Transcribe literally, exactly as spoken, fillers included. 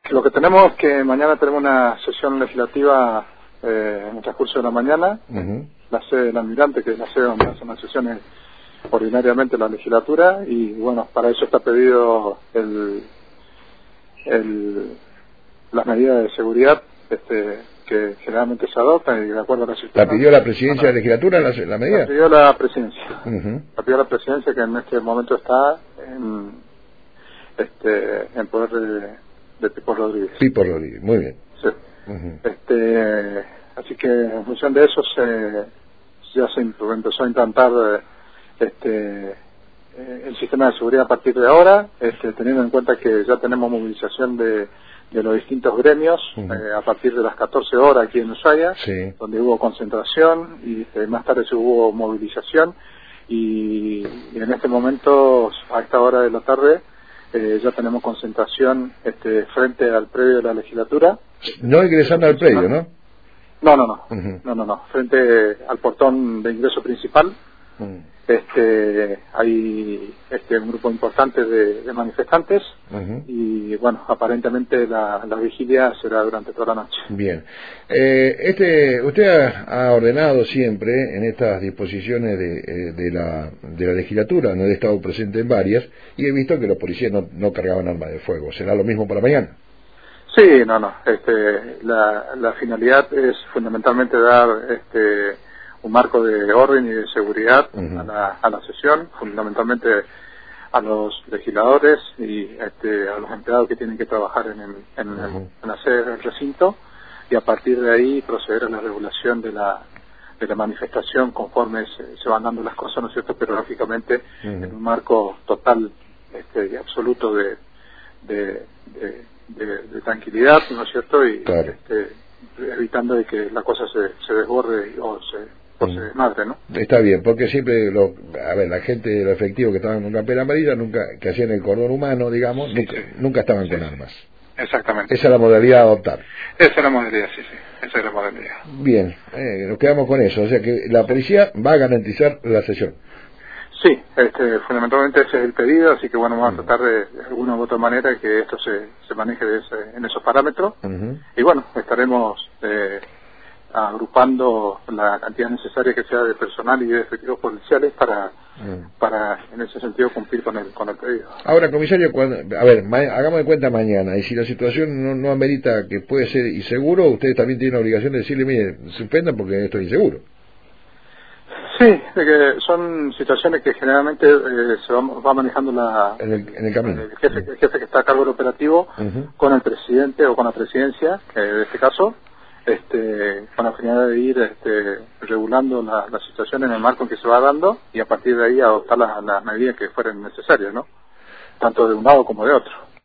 Lo que tenemos es que mañana tenemos una sesión legislativa eh, en el transcurso de la mañana, uh-huh. la sede del Almirante, que es la sede donde hacen las sesiones ordinariamente la legislatura, y bueno, para eso está pedido el, el, las medidas de seguridad este, que generalmente se adoptan y de acuerdo a la situación. ¿La pidió la presidencia de la legislatura la, la medida? La pidió la presidencia. Uh-huh. La pidió la presidencia, que en este momento está en, este, en poder de de Pipo Rodríguez. Pipo Rodríguez, muy bien. Sí. Uh-huh. Este, así que en función de eso se ya se empezó a implantar este el sistema de seguridad a partir de ahora, este, teniendo en cuenta que ya tenemos movilización de, de los distintos gremios uh-huh. eh, a partir de las catorce horas aquí en Ushuaia, sí. donde hubo concentración y este, más tarde se hubo movilización y, y en este momento a esta hora de la tarde Eh, ya tenemos concentración este, frente al predio de la legislatura. No ingresando al predio, ¿no? No, no, no, uh-huh. no, no, no, frente al portón de ingreso principal. Uh-huh. Este, hay este, un grupo importante de, de manifestantes uh-huh. y bueno, aparentemente la, la vigilia será durante toda la noche. Bien, eh, este, usted ha, ha ordenado siempre en estas disposiciones de, de, la, de la legislatura, no he estado presente en varias y he visto que los policías no, no cargaban armas de fuego. ¿Será lo mismo para mañana? Sí, no, no. Este, la, la finalidad es fundamentalmente dar este un marco de orden y de seguridad uh-huh. a, la, a la sesión, fundamentalmente a los legisladores y este, a los empleados que tienen que trabajar en, el, en, uh-huh. el, en la sede del recinto, y a partir de ahí proceder a la regulación de la de la manifestación conforme se, se van dando las cosas, ¿no es cierto?, pero lógicamente uh-huh. en un marco total este, y absoluto de de, de, de, de tranquilidad, ¿no es cierto?, y claro. este, evitando de que la cosa se, se desborde o se Pues, eh, madre, ¿no? Está bien, porque siempre lo, a ver, la gente de lo efectivo que estaban con campera amarilla, nunca, que hacían el cordón humano, digamos, sí, nunca, sí. nunca estaban sí, con sí. armas. Exactamente. Esa es la modalidad a adoptar. Esa es la modalidad, sí, sí. Esa es la modalidad. Bien, eh, nos quedamos con eso, o sea que la policía va a garantizar la sesión. Sí, este, fundamentalmente ese es el pedido, así que bueno, vamos uh-huh. a tratar de, de alguna u otra manera que esto se, se maneje de ese, en esos parámetros, uh-huh. y bueno, estaremos eh, agrupando la cantidad necesaria que sea de personal y de efectivos policiales para mm. para en ese sentido cumplir con el con el pedido. Ahora, comisario, cuando, a ver, ma, hagamos de cuenta mañana, y si la situación no, no amerita que puede ser inseguro, ustedes también tienen la obligación de decirle, mire, suspendan porque esto es inseguro. Sí, de que son situaciones que generalmente eh, se va, va manejando la en el, en el camino. El jefe, el jefe que está a cargo del operativo uh-huh. con el presidente o con la presidencia, eh, de este caso, este, con la finalidad de ir este, regulando la, la situación en el marco en que se va dando y a partir de ahí adoptar las, las medidas que fueran necesarias, ¿no? Tanto de un lado como de otro.